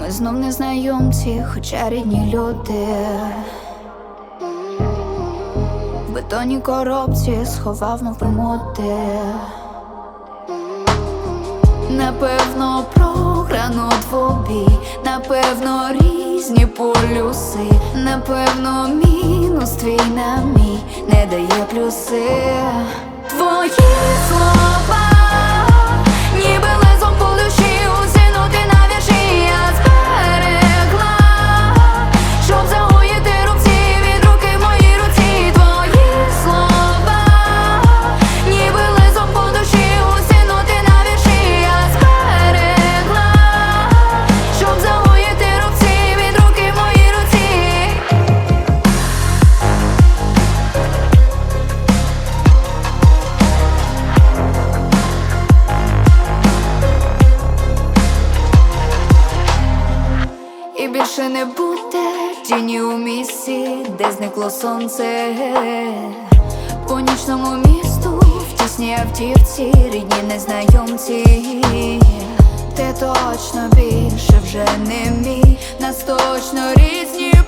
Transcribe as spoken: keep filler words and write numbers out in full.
Ми знов незнайомці, хоча рідні люди. В бетонній коробці сховав, мов примоти. Напевно, програно двобій, напевно, різні полюси, напевно, мінус твій на мій не дає плюси. Твої слова, ніби лезом по душі, усінути на вірші я зберегла, щоб загоїти рубці від руки в моїй руці. Твої слова, ніби лезом по душі, усінути на вірші я зберегла, щоб загоїти рубці від руки в моїй руці. І більше не буде тіні у місці, де зникло сонце. По нічному місту, в тісній автівці, рідні незнайомці. Ти точно більше вже не мій, нас точно різні